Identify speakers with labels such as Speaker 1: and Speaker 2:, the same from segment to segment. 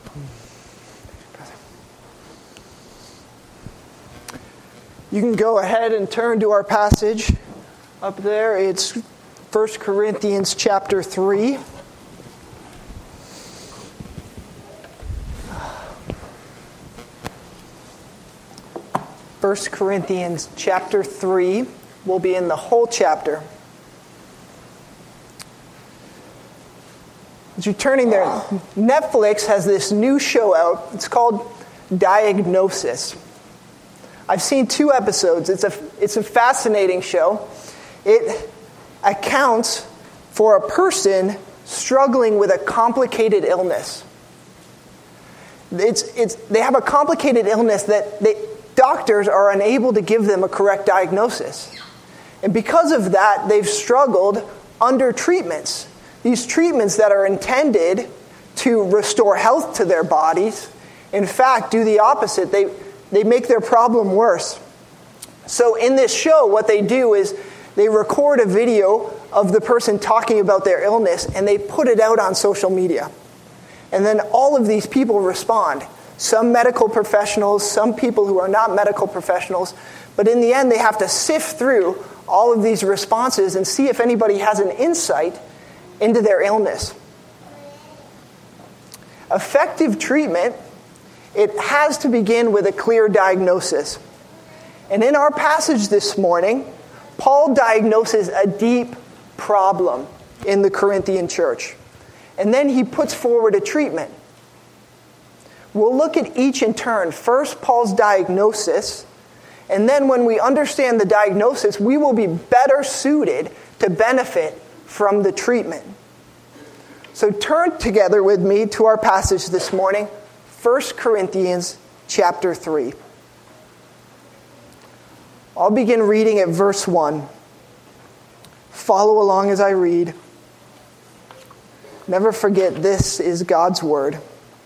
Speaker 1: You can go ahead and turn to our passage up there. It's 1 Corinthians chapter 3. First Corinthians chapter 3 will be in the whole chapter. As you're turning there, Netflix has this new show out. It's called Diagnosis. I've seen 2 episodes. It's a fascinating show. It accounts for a person struggling with a complicated illness. They have a complicated illness that doctors are unable to give them a correct diagnosis. And because of that, they've struggled under treatments. These treatments that are intended to restore health to their bodies, in fact, do the opposite. They make their problem worse. So in this show, what they do is they record a video of the person talking about their illness, and they put it out on social media. And then all of these people respond. Some medical professionals, some people who are not medical professionals. But in the end, they have to sift through all of these responses and see if anybody has an insight into their illness. Effective treatment, it has to begin with a clear diagnosis. And in our passage this morning, Paul diagnoses a deep problem in the Corinthian church. And then he puts forward a treatment. We'll look at each in turn. First, Paul's diagnosis. And then when we understand the diagnosis, we will be better suited to benefit from the treatment. So turn together with me to our passage this morning, 1 Corinthians chapter 3. I'll begin reading at verse 1. Follow along as I read. Never forget, this is God's word.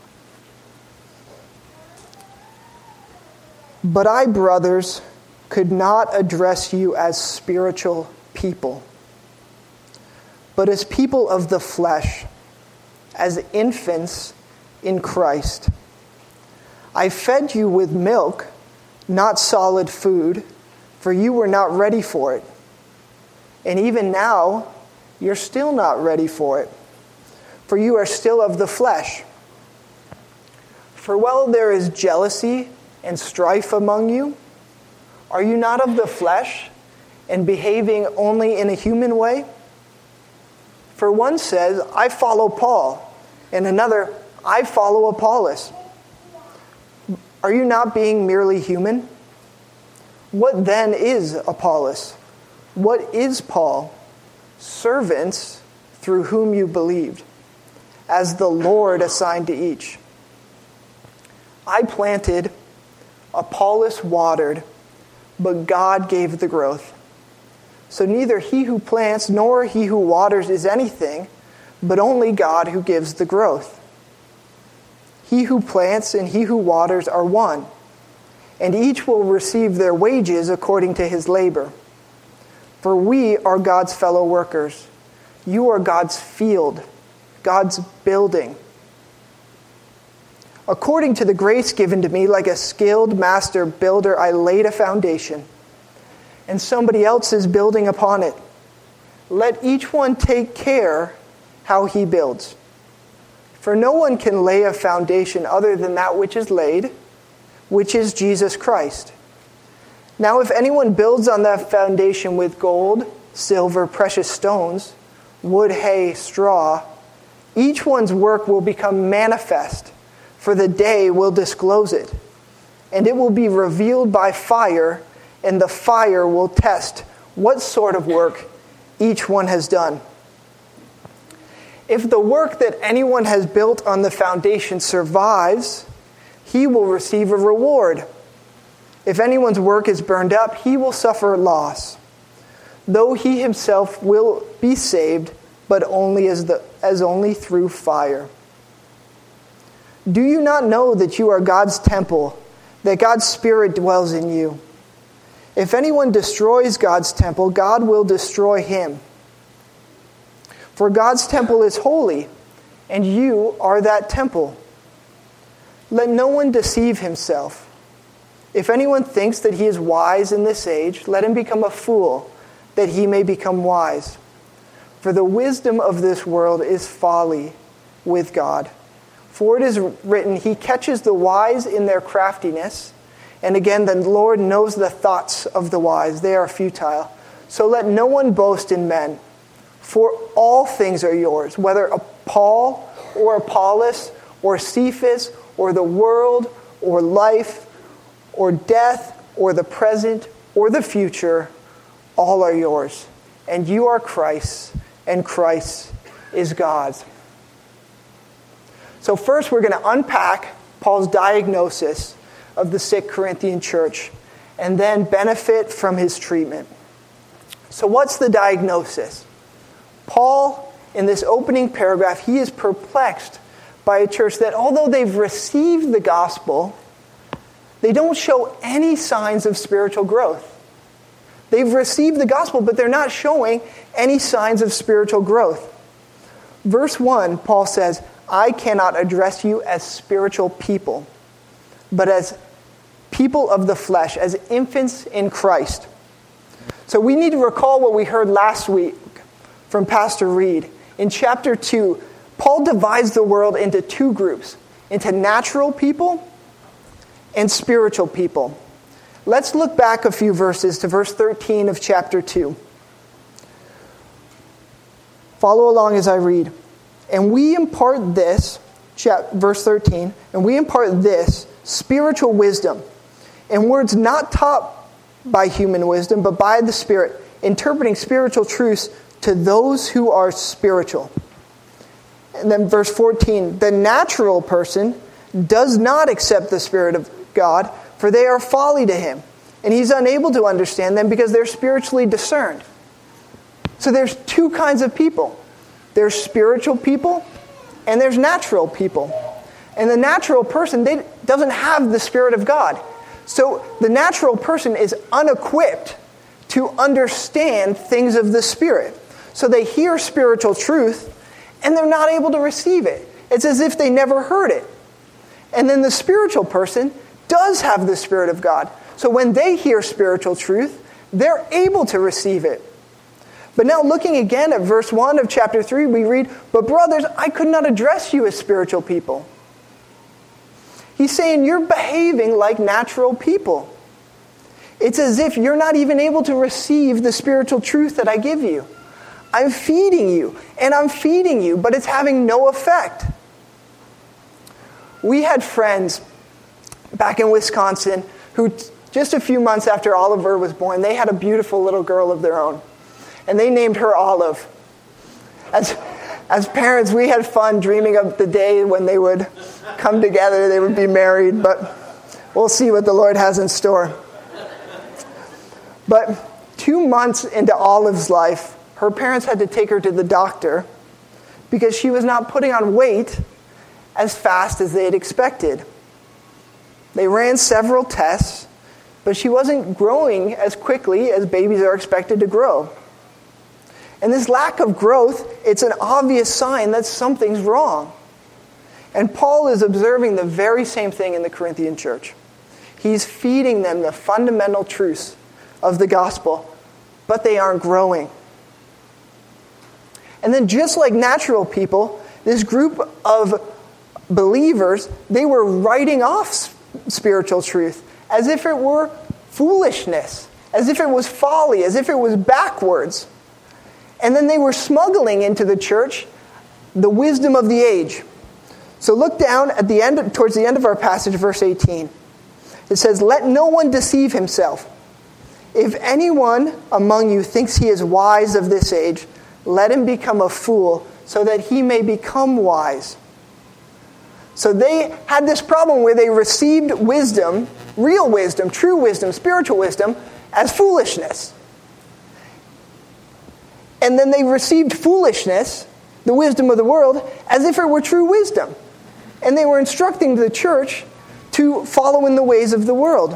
Speaker 1: But I, brothers, could not address you as spiritual people, but as people of the flesh, as infants in Christ. I fed you with milk, not solid food, for you were not ready for it. And even now, you're still not ready for it, for you are still of the flesh. For while there is jealousy and strife among you, are you not of the flesh and behaving only in a human way? For one says, I follow Paul, and another, I follow Apollos. Are you not being merely human? What then is Apollos? What is Paul? Servants through whom you believed, as the Lord assigned to each. I planted, Apollos watered, but God gave the growth. So neither he who plants nor he who waters is anything, but only God who gives the growth. He who plants and he who waters are one, and each will receive their wages according to his labor. For we are God's fellow workers. You are God's field, God's building. According to the grace given to me, like a skilled master builder, I laid a foundation, and somebody else is building upon it. Let each one take care how he builds. For no one can lay a foundation other than that which is laid, which is Jesus Christ. Now if anyone builds on that foundation with gold, silver, precious stones, wood, hay, straw, each one's work will become manifest, for the day will disclose it, and it will be revealed by fire, and the fire will test what sort of work each one has done. If the work that anyone has built on the foundation survives, he will receive a reward. If anyone's work is burned up, he will suffer loss, though he himself will be saved, but only as only through fire. Do you not know that you are God's temple, that God's Spirit dwells in you? If anyone destroys God's temple, God will destroy him. For God's temple is holy, and you are that temple. Let no one deceive himself. If anyone thinks that he is wise in this age, let him become a fool, that he may become wise. For the wisdom of this world is folly with God. For it is written, he catches the wise in their craftiness. And again, the Lord knows the thoughts of the wise. They are futile. So let no one boast in men. For all things are yours, whether Paul or Apollos or Cephas or the world or life or death or the present or the future, all are yours. And you are Christ's, and Christ is God's. So first we're going to unpack Paul's diagnosis of the sick Corinthian church and then benefit from his treatment. So what's the diagnosis? Paul, in this opening paragraph, he is perplexed by a church that although they've received the gospel, they don't show any signs of spiritual growth. They've received the gospel, but they're not showing any signs of spiritual growth. Verse 1, Paul says, I cannot address you as spiritual people, but as people of the flesh, as infants in Christ. So we need to recall what we heard last week from Pastor Reed. In chapter 2, Paul divides the world into two groups, into natural people and spiritual people. Let's look back a few verses to verse 13 of chapter 2. Follow along as I read. And we impart this, verse 13, and we impart this spiritual wisdom in words not taught by human wisdom, but by the Spirit, interpreting spiritual truths to those who are spiritual. And then verse 14, the natural person does not accept the Spirit of God, for they are folly to him, and he's unable to understand them because they're spiritually discerned. So there's two kinds of people. There's spiritual people, and there's natural people. And the natural person, they doesn't have the Spirit of God. So the natural person is unequipped to understand things of the Spirit. So they hear spiritual truth, and they're not able to receive it. It's as if they never heard it. And then the spiritual person does have the Spirit of God. So when they hear spiritual truth, they're able to receive it. But now looking again at verse 1 of chapter 3, we read, but brothers, I could not address you as spiritual people. He's saying you're behaving like natural people. It's as if you're not even able to receive the spiritual truth that I give you. I'm feeding you, and I'm feeding you, but it's having no effect. We had friends back in Wisconsin who just a few months after Oliver was born, they had a beautiful little girl of their own. And they named her Olive. As parents, we had fun dreaming of the day when they would come together, they would be married, but we'll see what the Lord has in store. But 2 months into Olive's life, her parents had to take her to the doctor because she was not putting on weight as fast as they had expected. They ran several tests, but she wasn't growing as quickly as babies are expected to grow. And this lack of growth, it's an obvious sign that something's wrong. And Paul is observing the very same thing in the Corinthian church. He's feeding them the fundamental truths of the gospel, but they aren't growing. And then just like natural people, this group of believers, they were writing off spiritual truth as if it were foolishness, as if it was folly, as if it was backwards. And then they were smuggling into the church the wisdom of the age. So look down at the end, towards the end of our passage, verse 18. It says, let no one deceive himself. If anyone among you thinks he is wise of this age, let him become a fool so that he may become wise. So they had this problem where they received wisdom, real wisdom, true wisdom, spiritual wisdom, as foolishness. And then they received foolishness, the wisdom of the world, as if it were true wisdom. And they were instructing the church to follow in the ways of the world.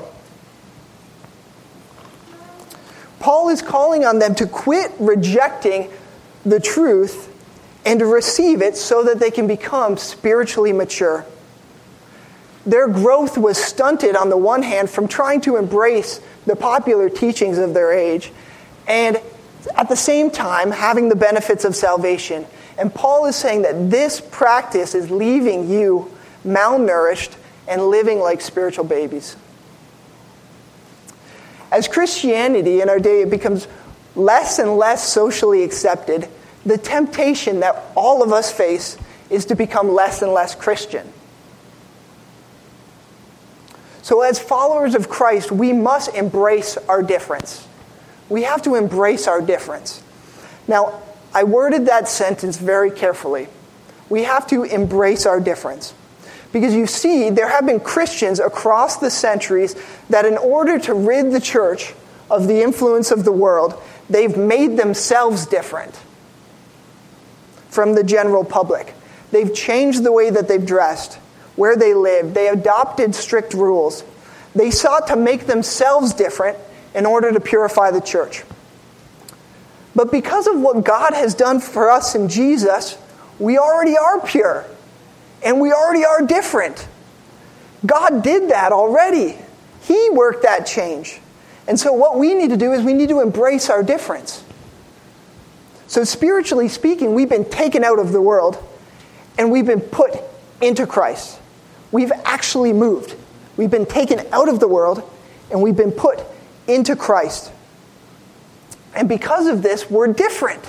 Speaker 1: Paul is calling on them to quit rejecting the truth and to receive it so that they can become spiritually mature. Their growth was stunted on the one hand from trying to embrace the popular teachings of their age, and at the same time having the benefits of salvation. And Paul is saying that this practice is leaving you malnourished and living like spiritual babies. As Christianity in our day becomes less and less socially accepted, the temptation that all of us face is to become less and less Christian. So as followers of Christ, we must embrace our difference. We have to embrace our difference. Now, I worded that sentence very carefully. We have to embrace our difference. Because you see, there have been Christians across the centuries that in order to rid the church of the influence of the world, they've made themselves different from the general public. They've changed the way that they've dressed, where they lived. They adopted strict rules. They sought to make themselves different in order to purify the church. But because of what God has done for us in Jesus, we already are pure. And we already are different. God did that already. He worked that change. And so what we need to do is we need to embrace our difference. So spiritually speaking, we've been taken out of the world and we've been put into Christ. We've actually moved. We've been taken out of the world and we've been put into Christ. And because of this, we're different.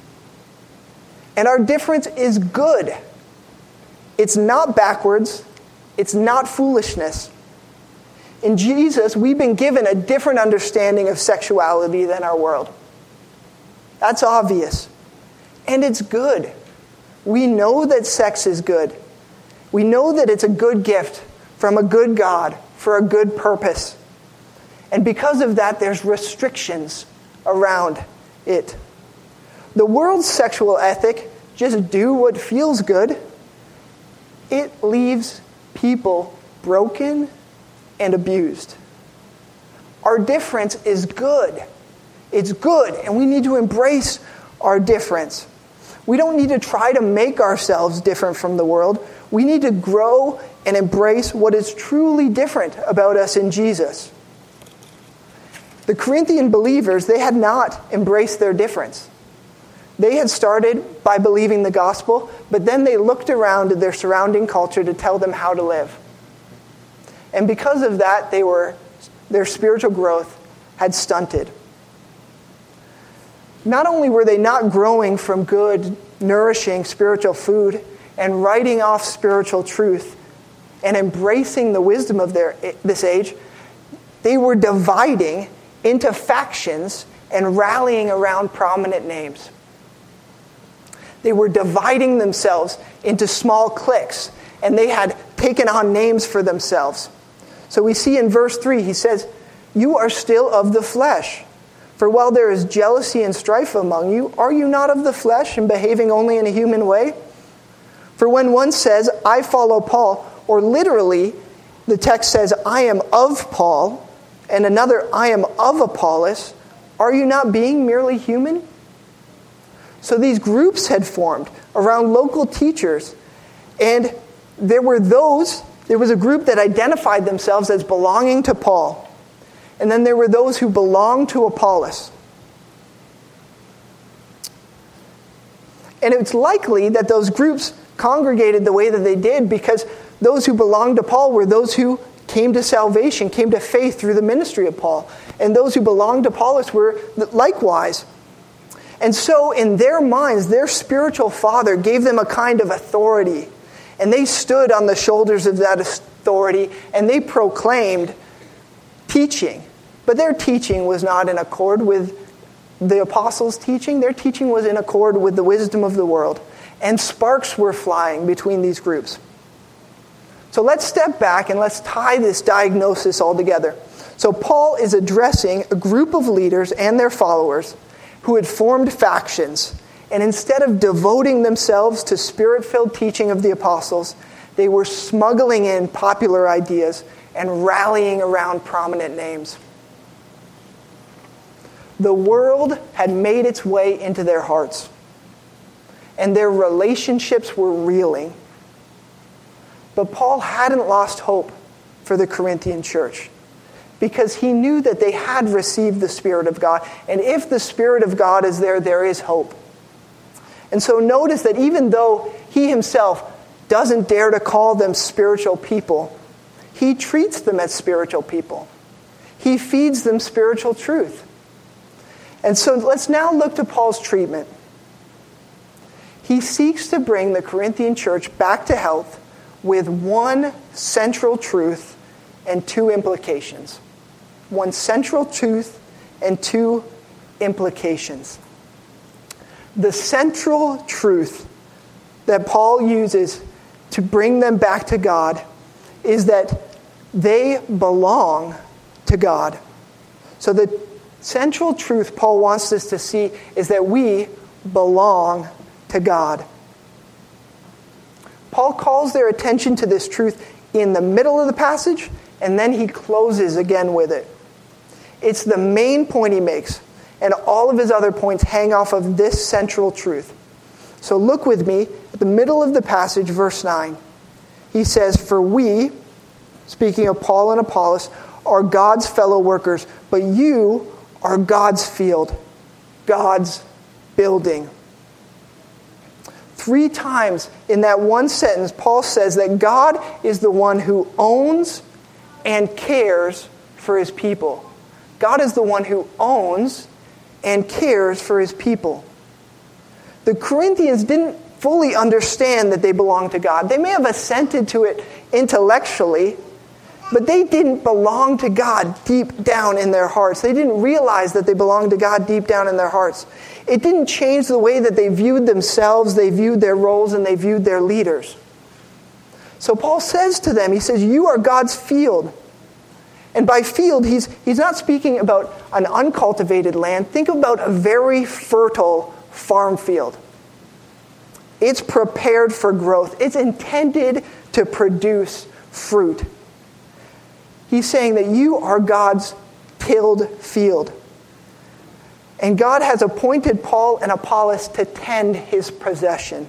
Speaker 1: And our difference is good. It's not backwards. It's not foolishness. In Jesus, we've been given a different understanding of sexuality than our world. That's obvious. And it's good. We know that sex is good. We know that it's a good gift from a good God for a good purpose. And because of that, there's restrictions around it. The world's sexual ethic, just do what feels good, it leaves people broken and abused. Our difference is good. It's good, and we need to embrace our difference. We don't need to try to make ourselves different from the world. We need to grow and embrace what is truly different about us in Jesus. The Corinthian believers, they had not embraced their difference. They had started by believing the gospel, but then they looked around at their surrounding culture to tell them how to live. And because of that, their spiritual growth had stunted. Not only were they not growing from good, nourishing spiritual food and writing off spiritual truth and embracing the wisdom of this age, they were dividing into factions and rallying around prominent names. They were dividing themselves into small cliques, and they had taken on names for themselves. So we see in verse 3, he says, "You are still of the flesh. For while there is jealousy and strife among you, are you not of the flesh and behaving only in a human way? For when one says, 'I follow Paul,' or literally, the text says, 'I am of Paul,' and another, 'I am of Apollos,' are you not being merely human?" So these groups had formed around local teachers, and there was a group that identified themselves as belonging to Paul. And then there were those who belonged to Apollos. And it's likely that those groups congregated the way that they did because those who belonged to Paul were those who came to salvation, came to faith through the ministry of Paul. And those who belonged to Apollos were likewise. And so in their minds, their spiritual father gave them a kind of authority. And they stood on the shoulders of that authority and they proclaimed teaching. But their teaching was not in accord with the apostles' teaching. Their teaching was in accord with the wisdom of the world. And sparks were flying between these groups. So let's step back and let's tie this diagnosis all together. So Paul is addressing a group of leaders and their followers who had formed factions. And instead of devoting themselves to spirit-filled teaching of the apostles, they were smuggling in popular ideas and rallying around prominent names. The world had made its way into their hearts, and their relationships were reeling. But Paul hadn't lost hope for the Corinthian church because he knew that they had received the Spirit of God. And if the Spirit of God is there, there is hope. And so notice that even though he himself doesn't dare to call them spiritual people, he treats them as spiritual people. He feeds them spiritual truth. And so let's now look to Paul's treatment. He seeks to bring the Corinthian church back to health with one central truth and two implications. One central truth and two implications. The central truth that Paul uses to bring them back to God is that they belong to God. So the central truth Paul wants us to see is that we belong to God. Paul calls their attention to this truth in the middle of the passage, and then he closes again with it. It's the main point he makes, and all of his other points hang off of this central truth. So look with me at the middle of the passage, verse 9. He says, "For we," speaking of Paul and Apollos, "are God's fellow workers, but you are God's field, God's building." 3 times in that one sentence, Paul says that God is the one who owns and cares for his people. God is the one who owns and cares for his people. The Corinthians didn't fully understand that they belonged to God. They may have assented to it intellectually, but they didn't belong to God deep down in their hearts. They didn't realize that they belonged to God deep down in their hearts. It didn't change the way that they viewed themselves, they viewed their roles, and they viewed their leaders. So Paul says to them, he says, you are God's field. And by field, he's not speaking about an uncultivated land. Think about a very fertile farm field. It's prepared for growth. It's intended to produce fruit. He's saying that you are God's tilled field. And God has appointed Paul and Apollos to tend his possession.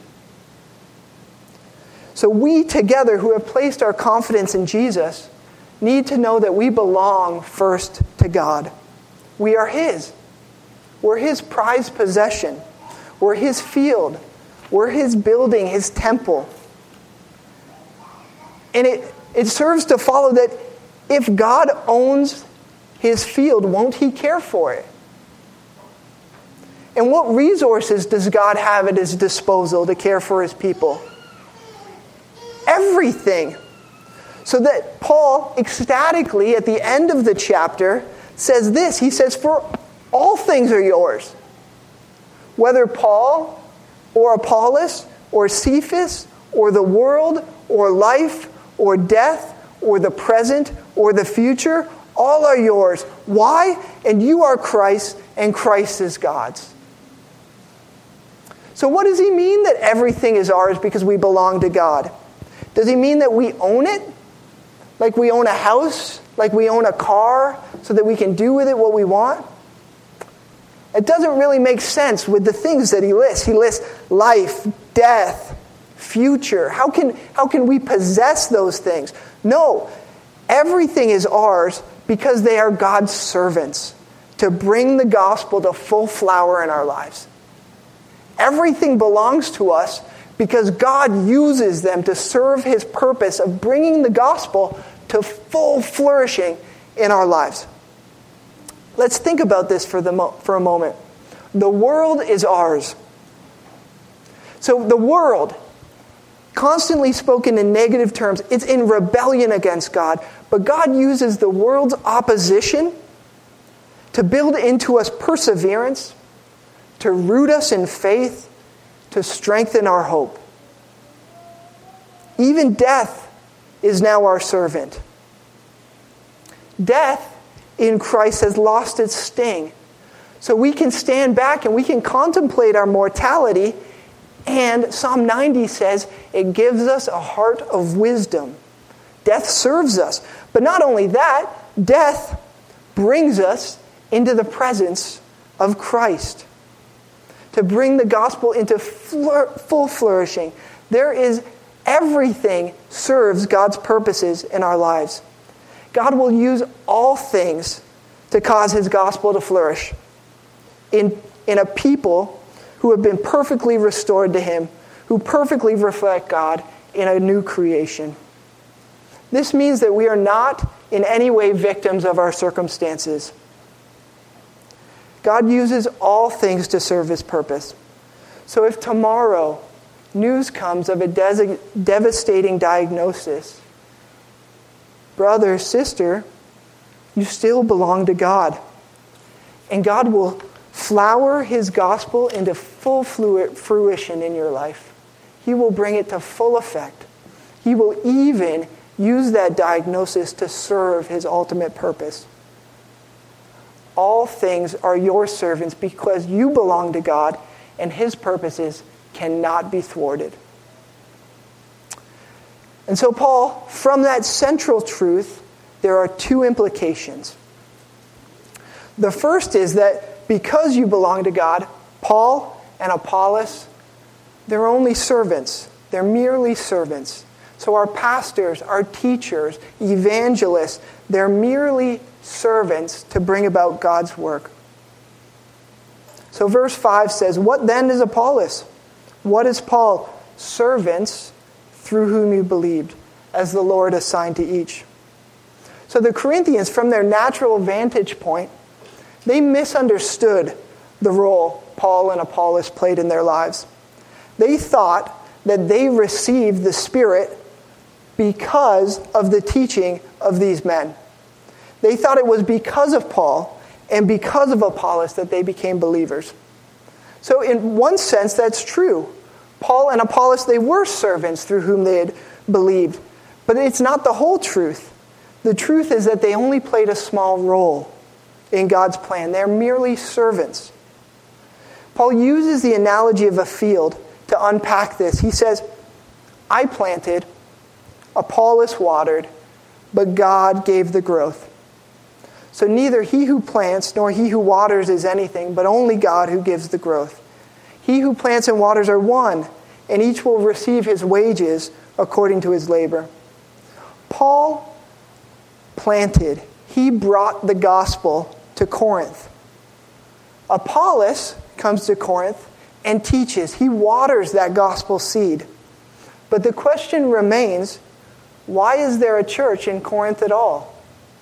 Speaker 1: So we together who have placed our confidence in Jesus need to know that we belong first to God. We are his. We're his prized possession. We're his field. We're his building, his temple. And it serves to follow that if God owns his field, won't he care for it? And what resources does God have at his disposal to care for his people? Everything. So that Paul, ecstatically, at the end of the chapter, says this. He says, for all things are yours. Whether Paul or Apollos or Cephas or the world or life or death or the present or the future, all are yours. Why? And you are Christ, and Christ is God's. So what does he mean that everything is ours because we belong to God? Does he mean that we own it? Like we own a house? Like we own a car so that we can do with it what we want? It doesn't really make sense with the things that he lists. He lists life, death, future. How can we possess those things? No, everything is ours because they are God's servants to bring the gospel to full flower in our lives. Everything belongs to us because God uses them to serve his purpose of bringing the gospel to full flourishing in our lives. Let's think about this for a moment. The world is ours. So the world, constantly spoken in negative terms, it's in rebellion against God. But God uses the world's opposition to build into us perseverance, to root us in faith, to strengthen our hope. Even death is now our servant. Death in Christ has lost its sting. So we can stand back and we can contemplate our mortality. And Psalm 90 says it gives us a heart of wisdom. Death serves us. But not only that, death brings us into the presence of Christ. To bring the gospel into full flourishing. There is Everything serves God's purposes in our lives. God will use all things to cause his gospel to flourish in a people who have been perfectly restored to him, who perfectly reflect God in a new creation. This means that we are not in any way victims of our circumstances. God uses all things to serve his purpose. So if tomorrow news comes of a devastating diagnosis, brother, sister, you still belong to God. And God will flower his gospel into full fruition in your life. He will bring it to full effect. He will even use that diagnosis to serve his ultimate purpose. All things are your servants because you belong to God, and his purposes cannot be thwarted. And so, Paul, from that central truth, there are two implications. The first is that because you belong to God, Paul and Apollos, they're only servants. They're merely servants. So our pastors, our teachers, evangelists, they're merely servants to bring about God's work. So verse 5 says, "What then is Apollos? What is Paul? Servants through whom you believed, as the Lord assigned to each." So the Corinthians, from their natural vantage point, they misunderstood the role Paul and Apollos played in their lives. They thought that they received the Spirit because of the teaching of these men. They thought it was because of Paul and because of Apollos that they became believers. So in one sense, that's true. Paul and Apollos, they were servants through whom they had believed. But it's not the whole truth. The truth is that they only played a small role in God's plan. They're merely servants. Paul uses the analogy of a field to unpack this. He says, I planted, Apollos watered, but God gave the growth. So neither he who plants nor he who waters is anything, but only God who gives the growth. He who plants and waters are one, and each will receive his wages according to his labor. Paul planted. He brought the gospel to Corinth. Apollos comes to Corinth and teaches. He waters that gospel seed. But the question remains, why is there a church in Corinth at all?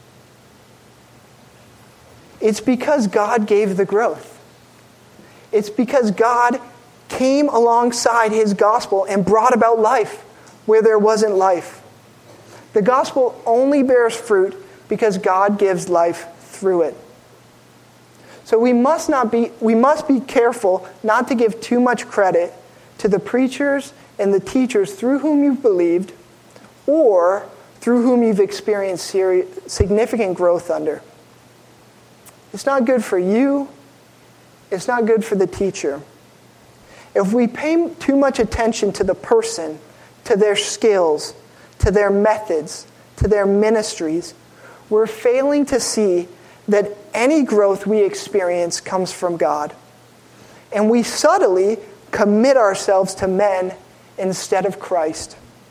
Speaker 1: It's because God gave the growth. It's because God came alongside his gospel and brought about life where there wasn't life. The gospel only bears fruit because God gives life through it. So we must be careful not to give too much credit to the preachers and the teachers through whom you've believed or through whom you've experienced significant growth under. It's not good for you. It's not good for the teacher. If we pay too much attention to the person, to their skills, to their methods, to their ministries, we're failing to see that any growth we experience comes from God. And we subtly commit ourselves to men instead of Christ.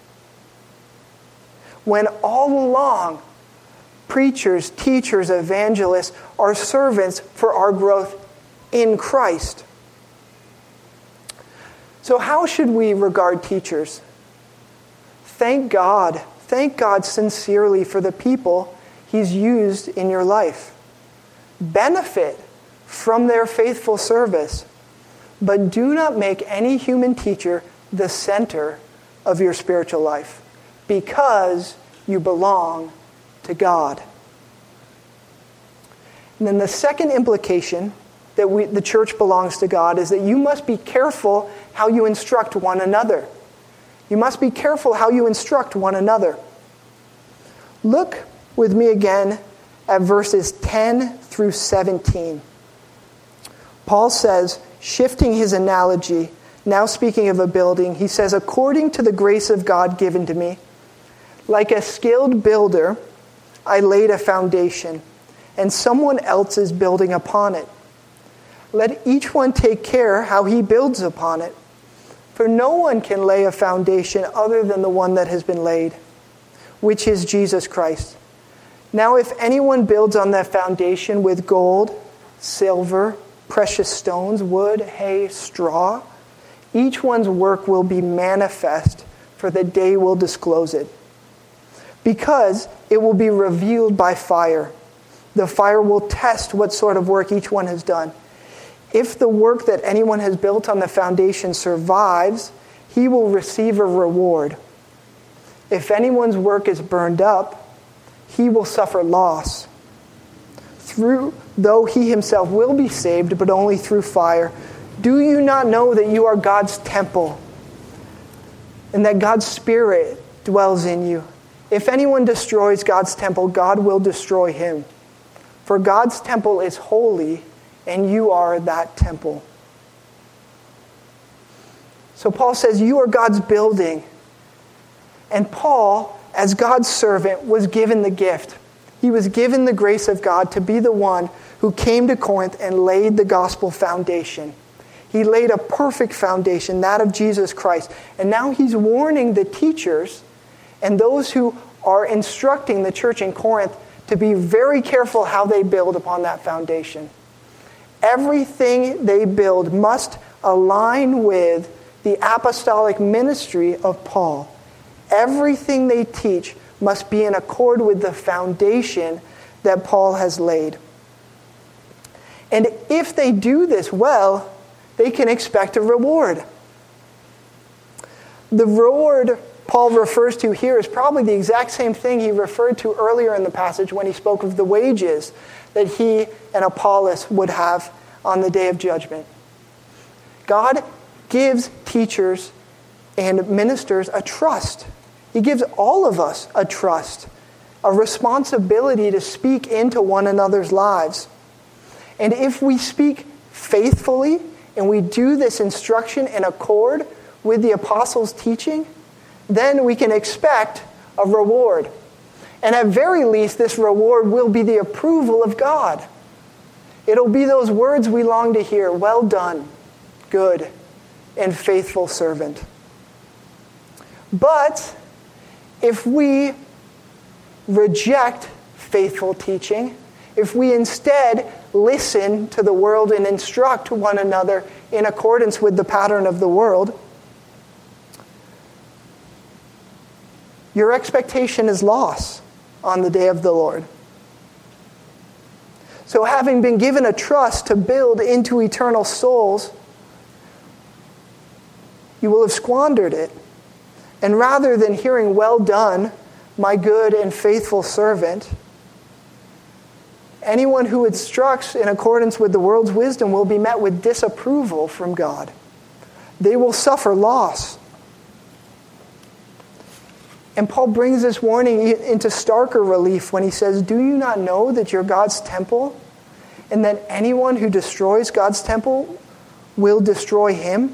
Speaker 1: When all along, preachers, teachers, evangelists are servants for our growth in Christ. So how should we regard teachers? Thank God sincerely for the people he's used in your life. Benefit from their faithful service, but do not make any human teacher the center of your spiritual life, because you belong to God. And then the second implication that the church belongs to God is that you must be careful how you instruct one another. You must be careful how you instruct one another. Look with me again at verses 10 through 17. Paul says, shifting his analogy, now speaking of a building, he says, according to the grace of God given to me, like a skilled builder, I laid a foundation, and someone else is building upon it. Let each one take care how he builds upon it. For no one can lay a foundation other than the one that has been laid, which is Jesus Christ. Now if anyone builds on that foundation with gold, silver, precious stones, wood, hay, straw, each one's work will be manifest, for the day will disclose it. Because it will be revealed by fire. The fire will test what sort of work each one has done. If the work that anyone has built on the foundation survives, he will receive a reward. If anyone's work is burned up, he will suffer loss. Though he himself will be saved, but only through fire. Do you not know that you are God's temple, and that God's Spirit dwells in you? If anyone destroys God's temple, God will destroy him. For God's temple is holy, and you are that temple. So Paul says, you are God's building. And Paul, as God's servant, was given the gift. He was given the grace of God to be the one who came to Corinth and laid the gospel foundation. He laid a perfect foundation, that of Jesus Christ. And now he's warning the teachers and those who are instructing the church in Corinth to be very careful how they build upon that foundation. Everything they build must align with the apostolic ministry of Paul. Everything they teach must be in accord with the foundation that Paul has laid. And if they do this well, they can expect a reward. The reward Paul refers to here is probably the exact same thing he referred to earlier in the passage when he spoke of the wages that he and Apollos would have on the day of judgment. God gives teachers and ministers a trust. He gives all of us a trust, a responsibility to speak into one another's lives. And if we speak faithfully and we do this instruction in accord with the apostles' teaching, then we can expect a reward. And at very least, this reward will be the approval of God. It'll be those words we long to hear, well done, good and faithful servant. But if we reject faithful teaching, if we instead listen to the world and instruct one another in accordance with the pattern of the world, your expectation is loss on the day of the Lord. So having been given a trust to build into eternal souls, you will have squandered it. And rather than hearing, well done, my good and faithful servant, anyone who instructs in accordance with the world's wisdom will be met with disapproval from God. They will suffer loss. And Paul brings this warning into starker relief when he says, do you not know that you're God's temple, and that anyone who destroys God's temple will destroy him?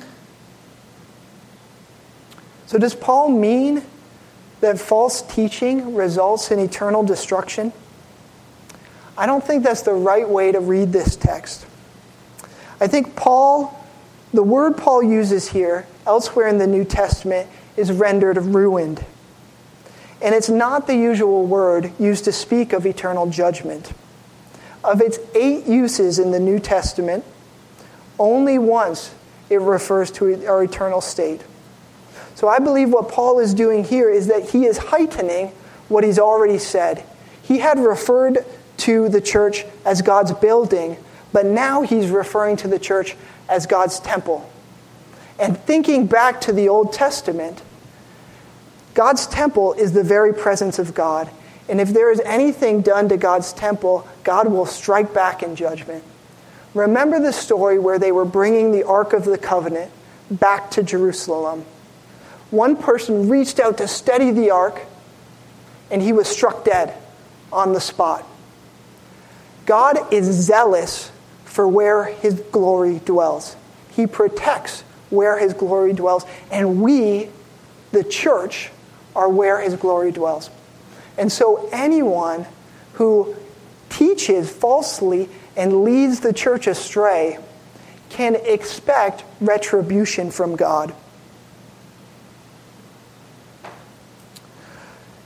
Speaker 1: So does Paul mean that false teaching results in eternal destruction? I don't think that's the right way to read this text. I think the word Paul uses here, elsewhere in the New Testament, is rendered ruined. And it's not the usual word used to speak of eternal judgment. Of its 8 uses in the New Testament, only once it refers to our eternal state. So I believe what Paul is doing here is that he is heightening what he's already said. He had referred to the church as God's building, but now he's referring to the church as God's temple. And thinking back to the Old Testament, God's temple is the very presence of God. And if there is anything done to God's temple, God will strike back in judgment. Remember the story where they were bringing the Ark of the Covenant back to Jerusalem. One person reached out to steady the ark, and he was struck dead on the spot. God is zealous for where his glory dwells. He protects where his glory dwells, and we, the church, are where his glory dwells. And so anyone who teaches falsely and leads the church astray can expect retribution from God.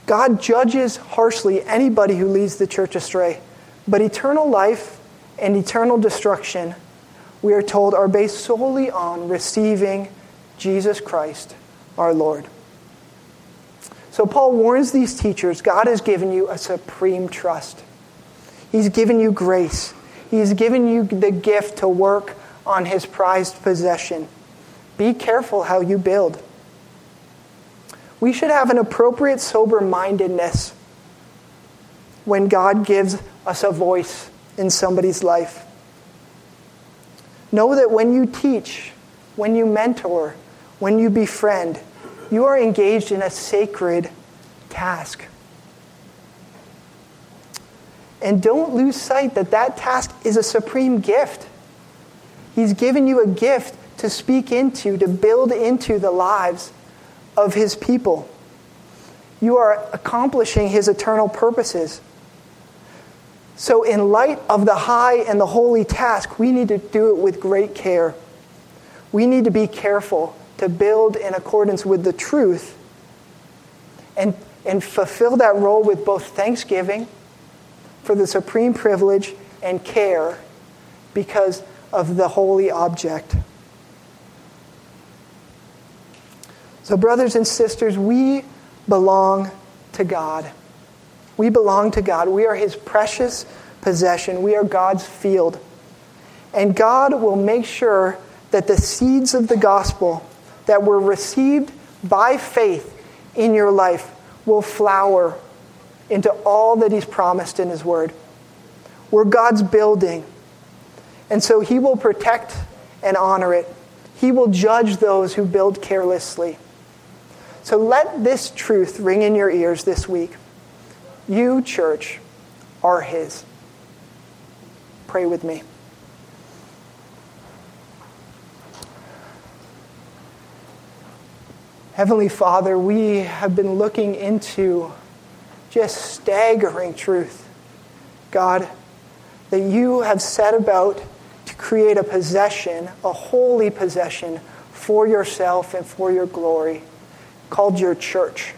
Speaker 1: God judges harshly anybody who leads the church astray, but eternal life and eternal destruction, we are told, are based solely on receiving Jesus Christ, our Lord. So Paul warns these teachers, God has given you a supreme trust. He's given you grace. He's given you the gift to work on his prized possession. Be careful how you build. We should have an appropriate sober-mindedness when God gives us a voice in somebody's life. Know that when you teach, when you mentor, when you befriend, you are engaged in a sacred task. And don't lose sight that that task is a supreme gift. He's given you a gift to speak into, to build into the lives of his people. You are accomplishing his eternal purposes. So in light of the high and the holy task, we need to do it with great care. We need to be careful to build in accordance with the truth and fulfill that role with both thanksgiving for the supreme privilege and care because of the holy object. So brothers and sisters, we belong to God. We belong to God. We are his precious possession. We are God's field. And God will make sure that the seeds of the gospel that were received by faith in your life will flower into all that he's promised in his word. We're God's building. And so he will protect and honor it. He will judge those who build carelessly. So let this truth ring in your ears this week. You, church, are his. Pray with me. Heavenly Father, we have been looking into just staggering truth, God, that you have set about to create a possession, a holy possession for yourself and for your glory, called your church.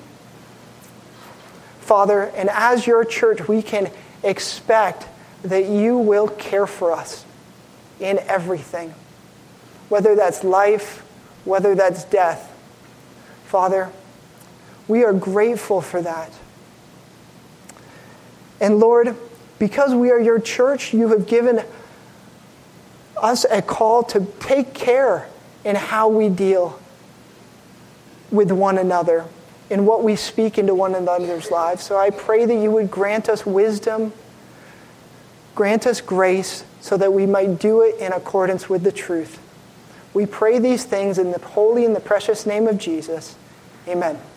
Speaker 1: Father, and as your church, we can expect that you will care for us in everything, whether that's life, whether that's death. Father, we are grateful for that. And Lord, because we are your church, you have given us a call to take care in how we deal with one another, in what we speak into one another's lives. So I pray that you would grant us wisdom, grant us grace, so that we might do it in accordance with the truth. We pray these things in the holy and the precious name of Jesus. Amen.